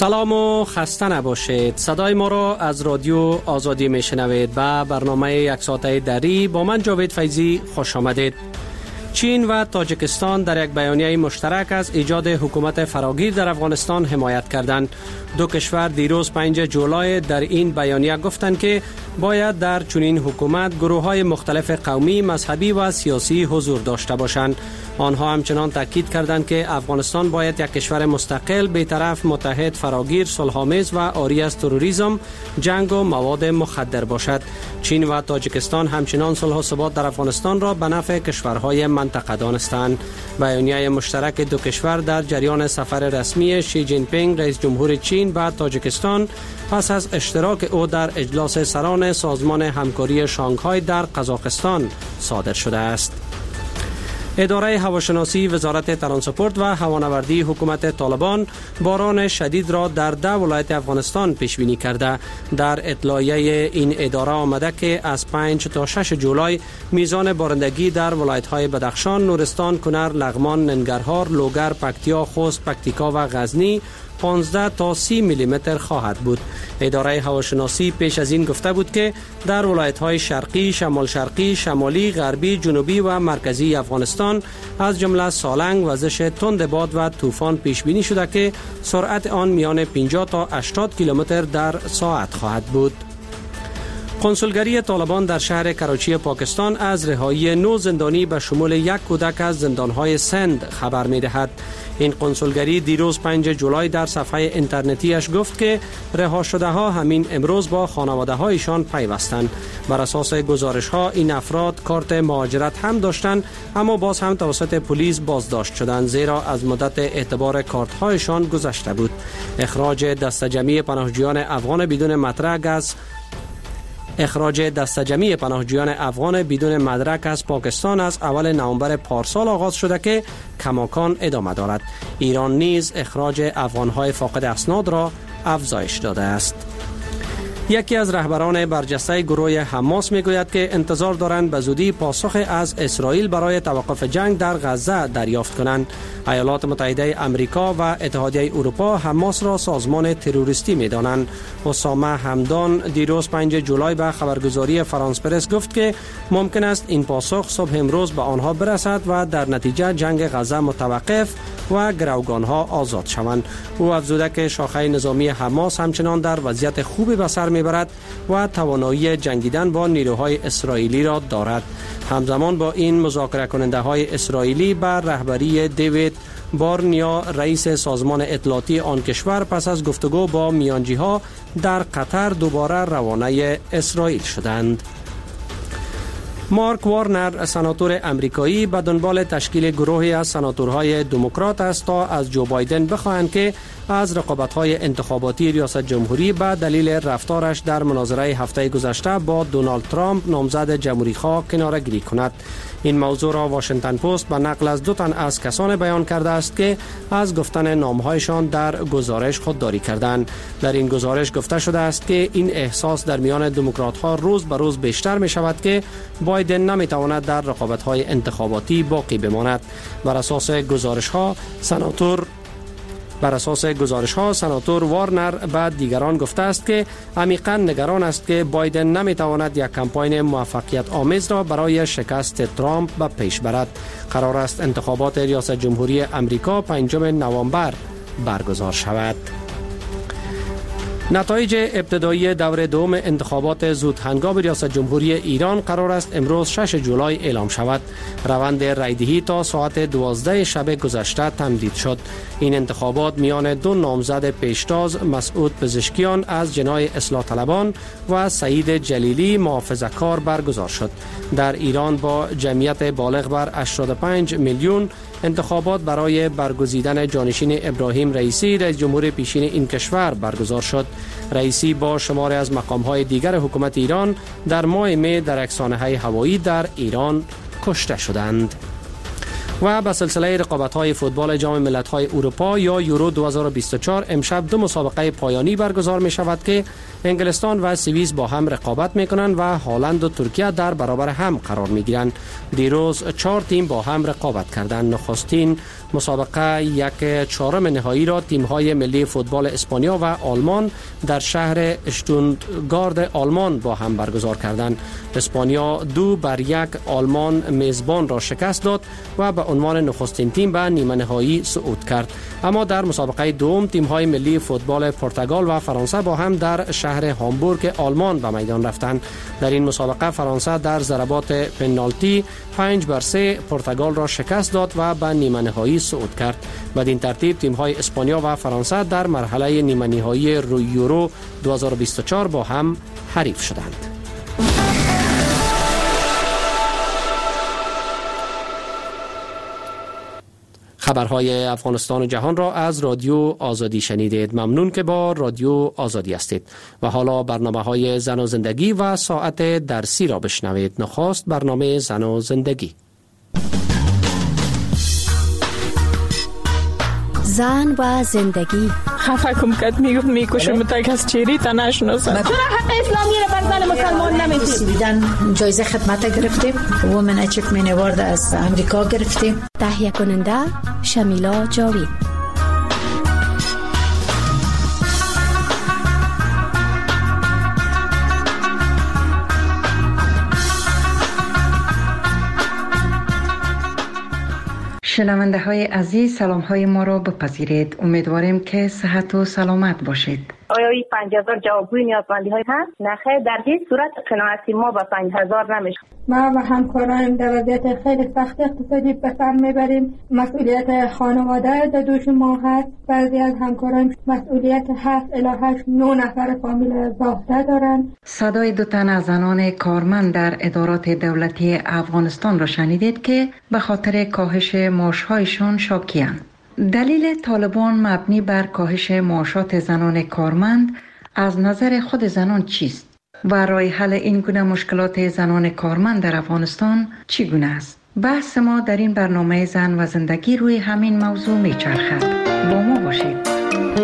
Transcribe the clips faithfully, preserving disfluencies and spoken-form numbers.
سلام و خسته نباشید. صدای ما را از رادیو آزادی میشنوید و برنامه یک ساعته دری با من جاوید فیضی خوش آمدید. چین و تاجیکستان در یک بیانیه مشترک از ایجاد حکومت فراگیر در افغانستان حمایت کردند. دو کشور دیروز پنجم جولای در این بیانیه گفتند که باید در چنین حکومت گروه‌های مختلف قومی، مذهبی و سیاسی حضور داشته باشند. آنها همچنان تاکید کردند که افغانستان باید یک کشور مستقل، بی‌طرف، متحد، فراگیر، صلح‌آمیز و عاری از تروریسم، جنگ و مواد مخدر باشد. چین و تاجیکستان همچنان صلح و ثبات در افغانستان را به نفع کشورهای منطقه دانستند. بیانیه مشترک دو کشور در جریان سفر رسمی شی جین پینگ رئیس جمهور چین و تاجیکستان پس از اشتراک او در اجلاس سران سازمان همکاری شانگهای در قزاقستان صادر شده است. اداره هواشناسی وزارت ترانسپورت و هوانوردی حکومت طالبان باران شدید را در ده ولایت افغانستان پیش بینی کرده. در اطلاعیه این اداره آمده که از پنج تا شش جولای میزان بارندگی در ولایت‌های بدخشان، نورستان، کنر، لغمان، ننگرهار، لوگر، پکتیا، خوست، پکتیکا و غزنی پانزده تا سی میلی متر خواهد بود. اداره هواشناسی پیش از این گفته بود که در ولایت‌های شرقی، شمال شرقی، شمالی، غربی، جنوبی و مرکزی افغانستان از جمله سالنگ وزش تند باد و طوفان پیش بینی شده که سرعت آن میان پنجاه تا هشتاد کیلومتر در ساعت خواهد بود. کنسولگری طالبان در شهر کراچی پاکستان از رهایی نو زندانی به شمول یک کودک از زندانهای سند خبر می دهد. این کنسولگری دیروز پنجم جولای در صفحه اینترنتیش گفت که رها شده ها همین امروز با خانواده هایشان پیوستند. بر اساس گزارش ها این افراد کارت مهاجرت هم داشتند، اما باز هم توسط پلیس بازداشت شدند زیرا از مدت اعتبار کارت هایشان گذشته بود. اخراج دسته جمعی پناهجویان افغان بدون مدرک از اخراج دسته جمعی پناهجویان افغان بدون مدرک از پاکستان از اول نوامبر پارسال آغاز شده که کماکان ادامه دارد. ایران نیز اخراج افغانهای فاقد اسناد را افزایش داده است. یکی از رهبران برجسته گروه حماس میگوید که انتظار دارند به زودی پاسخ از اسرائیل برای توقف جنگ در غزه دریافت کنند. ایالات متحده آمریکا و اتحادیه اروپا حماس را سازمان تروریستی می‌دانند. اسامه همدان دیروز پنجم جولای به خبرگزاری فرانس پرس گفت که ممکن است این پاسخ صبح امروز به آنها برسد و در نتیجه جنگ غزه متوقف و گروگانها آزاد شوند. او افزوده که شاخه نظامی حماس همچنان در وضعیت خوبی به سر میبرد و توانایی جنگیدن با نیروهای اسرائیلی را دارد. همزمان با این مذاکره کننده های اسرائیلی بر رهبری دیوید بارنیا رئیس سازمان اطلاعاتی آن کشور پس از گفتگو با میانجی ها در قطر دوباره روانه اسرائیل شدند. مارک وارنر سناتور امریکایی به دنبال تشکیل گروهی از سناتورهای دموکرات است تا از جو بایدن بخواهند که از رقابت‌های انتخاباتی ریاست جمهوری به دلیل رفتارش در مناظره هفته گذشته با دونالد ترامپ نامزد جمهوری‌خواه کناره‌گیری کند. این موضوع را واشنگتن پست به نقل از دو تن از کسان بیان کرده است که از گفتن نامهایشان در گزارش خودداری کردند. در این گزارش گفته شده است که این احساس در میان دموکرات‌ها روز به روز بیشتر می شود که بایدن نمیتواند در رقابت‌های انتخاباتی باقی بماند. بر اساس گزارش‌ها سناتور بر اساس گزارش ها سناتور وارنر بعد دیگران گفته است که عمیقاً نگران است که بایدن نمیتواند یک کمپاین موفقیت آمیز را برای شکست ترامپ به پیش برد. قرار است انتخابات ریاست جمهوری امریکا پنجم نوامبر برگزار شود. نتایج ابتدایی دور دوم انتخابات زود هنگام ریاست جمهوری ایران قرار است امروز ششم جولای اعلام شود. روند رایدهی تا ساعت دوازده شب گذشته تمدید شد. این انتخابات میان دو نامزد پیشتاز مسعود پزشکیان از جناح اصلاح طلبان و سعید جلیلی محافظه‌کار برگزار شد. در ایران با جمعیت بالغ بر هشتاد و پنج میلیون انتخابات برای برگزیدن جانشین ابراهیم رئیسی رئیس جمهور پیشین این کشور برگزار شد. رئیسی با شماری از مقام‌های دیگر حکومت ایران در ماه می در یک سانحه هوایی در ایران کشته شدند. و به سلسله رقابت‌های فوتبال جام ملت‌های اروپا یا یورو دو هزار و بیست و چهار امشب دو مسابقه پایانی برگزار می شود که انگلستان و سوئیس با هم رقابت میکنند و هلند و ترکیه در برابر هم قرار میگیرند. دیروز چهار تیم با هم رقابت کردند. نخستین مسابقه یک چهارم نهایی را تیم‌های ملی فوتبال اسپانیا و آلمان در شهر اشتوتگارت آلمان با هم برگزار کردند. اسپانیا دو بر یک آلمان میزبان را شکست داد و به عنوان نخستین تیم به نیمه نهایی صعود کرد. اما در مسابقه دوم تیم‌های ملی فوتبال پرتغال و فرانسه با هم در شهر هامبورگ آلمان به میدان رفتند. در این مسابقه فرانسه در ضربات پنالتی پنج بر سه پرتغال را شکست داد و به نیمه نهایی صعود کرد. بدین ترتیب تیم‌های اسپانیا و فرانسه در مرحله نیمه نهایی یورو دو هزار و بیست و چهار با هم حریف شدند. خبرهای افغانستان و جهان را از رادیو آزادی شنیدید. ممنون که با رادیو آزادی هستید. و حالا برنامه‌های زن و زندگی و ساعت درسی را بشنوید. نخست برنامه زن و زندگی. زن و زندگی. خفه کم کد میگفت میکشم تا کس چیری تا نشناسم. چرا حق اسلامی را بر زن مسلمان نمیدید؟ دیدن جایزه خدمت گرفتیم. وومن اچیومنت اوارد از امریکا گرفتیم. تهیه کننده شمیلا جاوید. شنونده های عزیز، سلام های ما را بپذیرید. امیدواریم که صحت و سلامت باشید. آیا این پنج هزار جوابگوی نیازمندی های هست؟ نخیر، در هیچ صورت قناعتی ما با پنج هزار نمیشه. ما و همکارایم در وضعیت خیلی سخت اقتصادی به سر میبریم. مسئولیت خانواده در دوش ما هست. بعضی از همکارایم مسئولیت هفت الی هشت نه نفر فامیل زاخته دارند. صدای دو تن از زنان کارمند در ادارات دولتی افغانستان را شنیدید که به خاطر کاهش معاش‌هایشان شاکی‌اند. دلیل طالبان مبنی بر کاهش معاشات زنان کارمند از نظر خود زنان چیست و راه حل این گونه مشکلات زنان کارمند در افغانستان چگونه است؟ بحث ما در این برنامه زن و زندگی روی همین موضوع میچرخد. با ما باشید.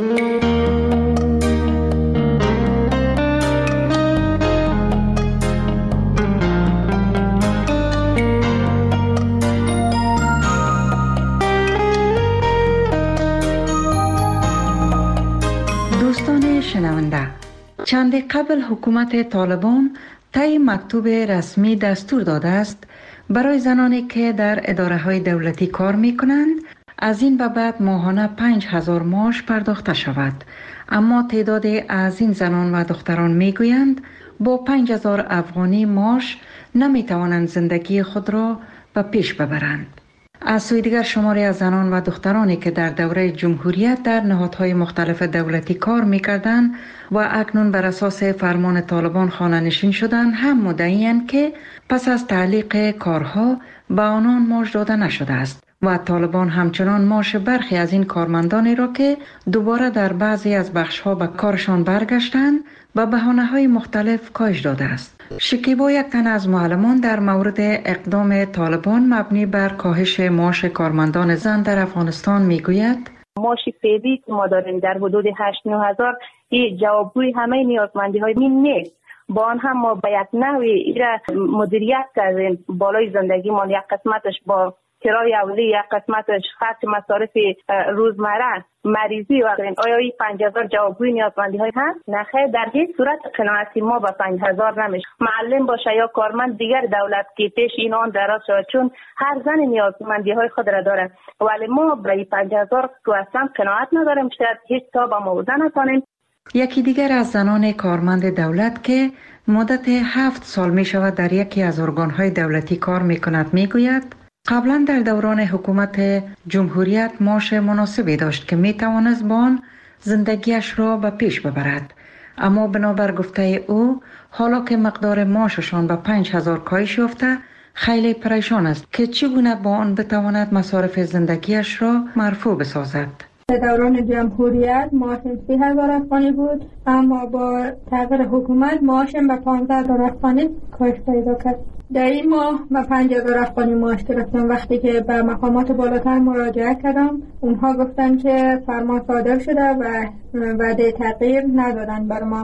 شنونده، چند قبل حکومت طالبان طی مکتوب رسمی دستور داده است برای زنانی که در اداره های دولتی کار می کنند از این به بعد ماهانه پنج هزار معاش پرداخته شود. اما تعداد از این زنان و دختران می گویند با پنج هزار افغانی معاش نمی توانند زندگی خود را به پیش ببرند. از سوی دیگر شماری از زنان و دخترانی که در دوره جمهوریت در نهادهای مختلف دولتی کار می‌کردند و اکنون بر اساس فرمان طالبان خانه‌نشین شدند هم مدعی‌اند که پس از تعلیق کارها به آنان معاش داده نشده است و طالبان همچنان معاش برخی از این کارمندانی را که دوباره در بعضی از بخش‌ها به کارشان برگشتند به بهانه‌های مختلف کاهش داده است. شکیبا یک تن از معلمان در مورد اقدام طالبان مبنی بر کاهش معاش کارمندان زن در افغانستان میگوید: معاش فعلی که ما داریم در حدود هشت نه هزار این جوابگوی همه نیازمندی های این نیست. با آن هم ما به یک نحوی ایره مدیریت کردیم. بالای زندگی ما یک قسمتش با کرای اولی، یک قسمتش خرج مصارف روزمره، مریضی و غیره. آیا این پنج هزار جوابگوی نیازمندی های هست؟ نخیر، در هیچ صورت قناعتی ما با پنج هزار نمیشه. معلم باشه یا کارمند دیگر دولت که پیش این آن دراز شود، چون هر زن نیازمندی های خود را دارد، ولی ما با این پنج هزار که اصلا قناعت نداریم. شاید هیچ تا با موضوع نکنیم. یکی دیگر از زنان کارمند دولت که مدت هفت سال می شود در یکی از ارگانهای دولتی کار می کند می گوید: قبلا در دوران حکومت جمهوریت معاش مناسبی داشت که می توانست با آن زندگیش را به پیش ببرد. اما بنابر گفته او حالا که مقدار معاششان به پنج هزار کاهش یافته خیلی پریشان است که چگونه با آن بتواند مصارف زندگیش را مرفوع بسازد. در دوران جمهوریت معاشم سی هزار افغانی بود، اما با تغییر حکومت معاشم به پانزده هزار افغانی کاهش پیدا کرد. در این ماه من پنج هزار افغانی معاش گرفتم. وقتی که به مقامات بالاتر مراجعه کردم، اونها گفتن که فرمان صادر شده و وعده تغییر ندادن بر ما.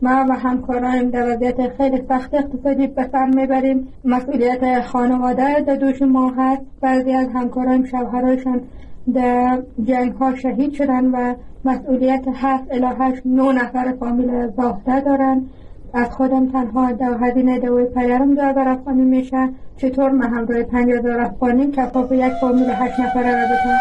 ما و همکارایم در وضعیت خیلی سخت اقتصادی به سر میبریم. مسئولیت خانواده در دوش ما هست. بعضی از همکارایم شوهرایشان در جنگ ها شهید شدن و مسئولیت هفت الی هشت نه نفر فامیل زاخته دارن. از خودم تنها در هزینه دوی پدرم دو هزار افغانی میشه. چطور من همراه پنج هزار افغانی کفاف یک فامیل هشت نفره را بدم؟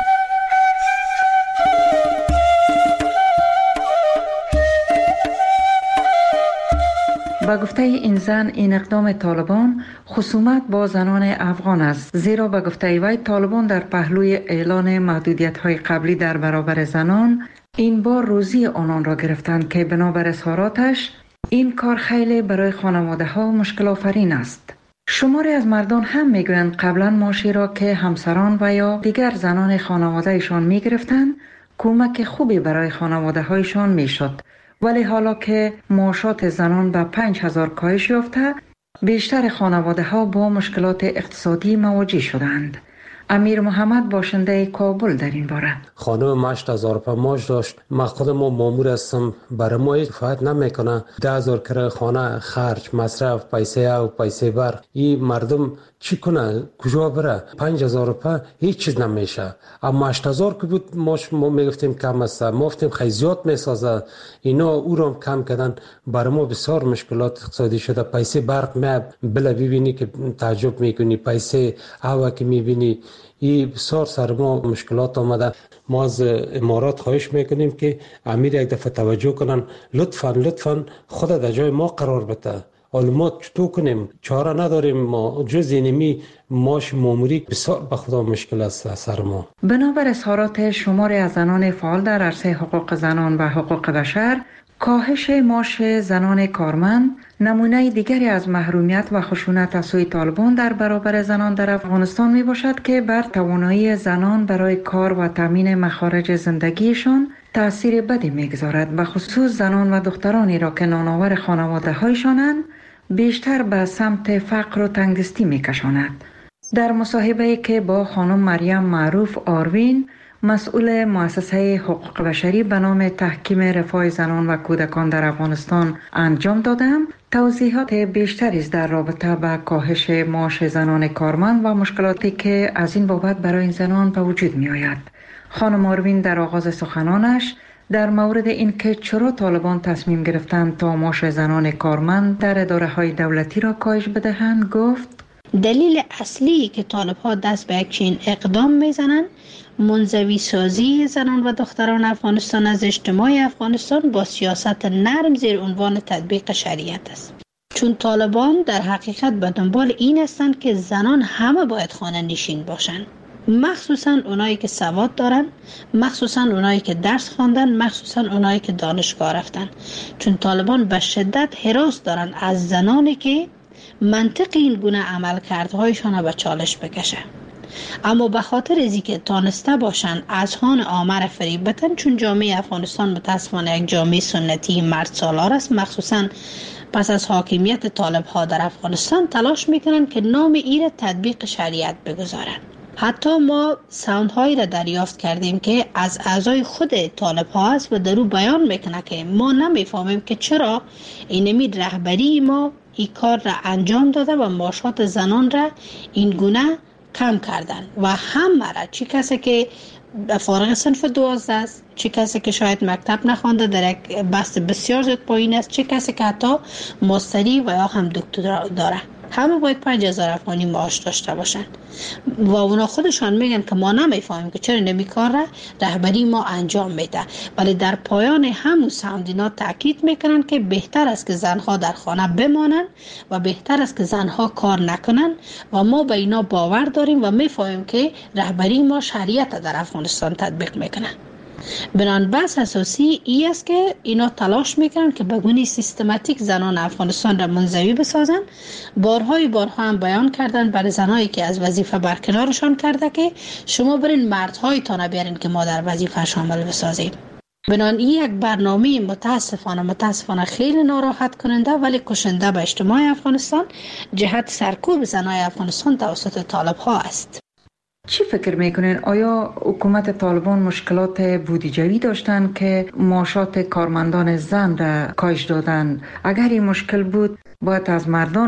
با گفته این زن، این اقدام طالبان خصومت با زنان افغان است، زیرا با گفته وی طالبان در پهلوی اعلان محدودیت‌های قبلی در برابر زنان این بار روزی آنان را گرفتند که بنابر اظهاراتش این کار خیلی برای خانواده ها مشکل آفرین است. شماری از مردان هم میگویند قبلا معاشی را که همسران و یا دیگر زنان خانواده ایشان میگرفتند کمک خوبی برای خانواده هایشان میشد، ولی حالا که معاشات زنان به پنج هزار کاهش یافته، بیشتر خانواده ها با مشکلات اقتصادی مواجه شدند. امیر محمد باشنده کابل در این باره: خانم هشت هزار روپیه معاش داشت. من خودم مامور هستم، برای ما هیچ فایده نمیکنه. ده هزار کرایه خانه، خرج، مصرف، پیسه او پیسه بر، این مردم چی کنه؟ کجا بره؟ پنج هزار روپیه هیچ چیز نمیشه. اما هشت هزار که بود ماش ما میگفتیم کم است، ما گفتیم خیلی زیاد میسازه. اینا او رو کم کردن. برای ما بسیار مشکلات اقتصادی شده. پیسه برق می بله ببینی که تعجب میکنی، پیسه هوا که میبینی، این بسیار سر ما مشکلات آمده. ما از امارات خواهش میکنیم که امیر یک دفعه توجه کنن، لطفاً لطفاً خود در جای ما قرار بده. حالا ما چطور کنیم؟ چاره نداریم. ما جز اینمی ماش ماموری بسیار به خدا مشکل است سر ما. بنابر اظهارات شماری از زنان فعال در عرصه حقوق زنان و حقوق بشر، کاهش معاش زنان کارمند نمونه دیگری از محرومیت و خشونت از سوی طالبان در برابر زنان در افغانستان می باشد که بر توانایی زنان برای کار و تامین مخارج زندگیشان تأثیر بدی میگذارد. به خصوص زنان و دخترانی را که نانآور خانواده هایشانند بیشتر به سمت فقر و تنگدستی میکشاند. در مصاحبه‌ای که با خانم مریم معروف آروین، مسئول مؤسسه حقوق بشری به نام تحکیم رفاه زنان و کودکان در افغانستان انجام دادم، توضیحات بیشتری در رابطه با کاهش معاش زنان کارمند و مشکلاتی که از این بابت برای این زنان به وجود می آید. خانم آروین در آغاز سخنانش در مورد این که چرا طالبان تصمیم گرفتند تا معاش زنان کارمند در اداره‌های دولتی را کاهش بدهند گفت: دلیل اصلی که طالب ها دست به یک چنین اقدام میزنند منزوی سازی زنان و دختران افغانستان از اجتماع افغانستان با سیاست نرم زیر عنوان تطبیق شریعت است. چون طالبان در حقیقت به دنبال این هستند که زنان همه باید خانه نشین باشند، مخصوصا اونایی که سواد دارن، مخصوصا اونایی که درس خواندن، مخصوصا اونایی که دانشگاه رفتن. چون طالبان به شدت هراس دارن از زنانی که منطق این گونه عمل کردهایشان به چالش بکشه. اما به خاطر ازی که تانسته باشن از هان آمر فریب بتن، چون جامعه افغانستان متاسفانه یک جامعه سنتی مرد سالار است، مخصوصا پس از حاکمیت طالب ها در افغانستان تلاش میکنن که نام این تطبیق شریعت بگذارن. حتی ما ساوند هایی را دریافت کردیم که از اعضای خود طالب ها است و در او بیان میکنه که ما نمیفهمیم که چرا اینمی رهبری ما این کار را انجام داده و معاشات زنان را این گونه کم کردن و همه را، چه کسی که فارغ صنف دوازده است، چه کسی که شاید مکتب نخوانده در یک بست بسیار زیاد پایین است، چه کسی که حتی ماستری و یا هم دکترا داره، همه باید پنج هزار افغانی معاش داشته باشن و اونا خودشان میگن که ما نمیفهمیم که چرا نمی کار را رهبری ما انجام میده. ولی در پایان همون ساوندینا تاکید میکنن که بهتر است که زنها در خانه بمانن و بهتر است که زنها کار نکنن و ما به اینا باور داریم و میفهمیم که رهبری ما شریعت در افغانستان تطبیق میکنه. بنان بحث اساسی ای است که اینا تلاش میکنن که به گونه سیستماتیک زنان افغانستان را منزوی بسازن. بارهای بارها هم بیان کردن برای زنایی که از وظیفه برکنارشان کرده که شما برین مردهای تا نبیارین که ما در وظیفه شامل بسازیم. بنان این یک برنامه متاسفانه متاسفانه خیلی ناراحت کننده ولی کشنده به اجتماع افغانستان جهت سرکوب زنای افغانستان توسط طالب ها است. چی فکر میکنین؟ آیا حکومت طالبان مشکلات بودجویی داشتن که معاشات کارمندان زن را کاهش دادن؟ اگر این مشکل بود باید از مردان